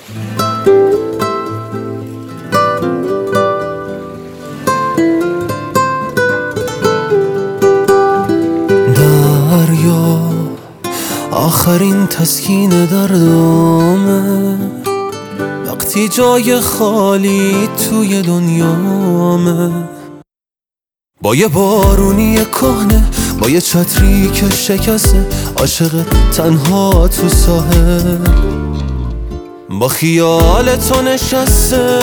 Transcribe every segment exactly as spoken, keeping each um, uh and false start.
دریا آخرین تسکین دردامه، وقتی جای خالی توی دنیامه. با یه بارونی کهنه، با یه چتری که شکسته، عاشق تنها تو ساحل با خیال تو نشسته.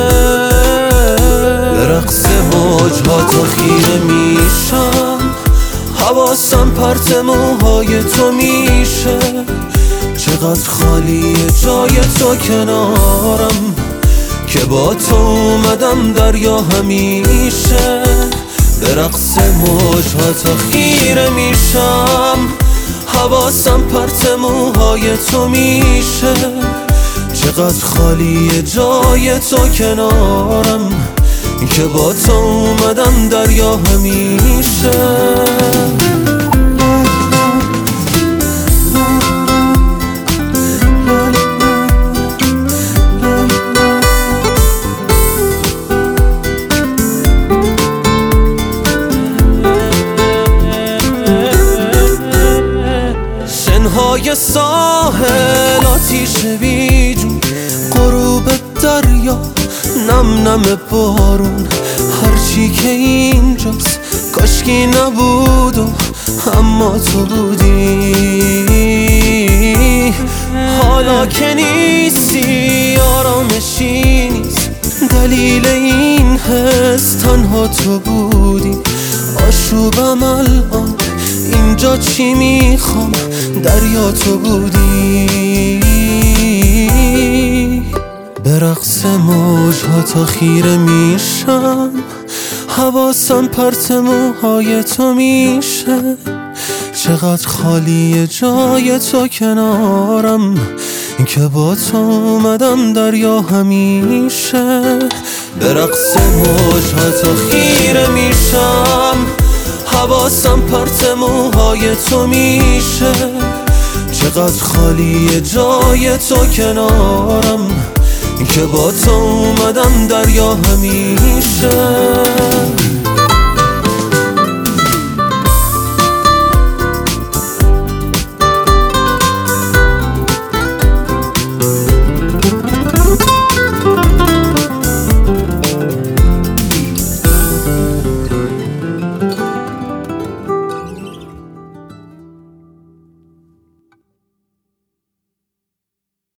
به رقص موجها تا خیره میشم، حواسم پرت موهای تو میشه. چقدر خالیه جای تو کنارم، که با تو اومدم دریا همیشه. به رقص موجها تا خیره میشم، حواسم پرت موهای تو میشه. چقدر خالیه جای تو کنارم، که با تو اومدم دریا همیشه. شنهای ساحل آتیش بیجون، غروب دریا نم نم بارون. هرچی که اینجاست کاشکی نبود و اما تو بودی. حالا که نیستی آرامشی نیست، دلیل این حس تنها تو بودی. آشوبم الان اینجا چی میخوام، دریا تو بودی. به رقص موجها تا خیره میشم، حواسم پرت موهای تو میشه. چقدر خالیه جای تو کنارم، که با تو اومدم دریا همیشه. به رقص موجها تا خیره میشم، حواسم پرت موهای تو میشه. چقدر خالیه جای تو کنارم، که با تو اومدم دریا همیشه.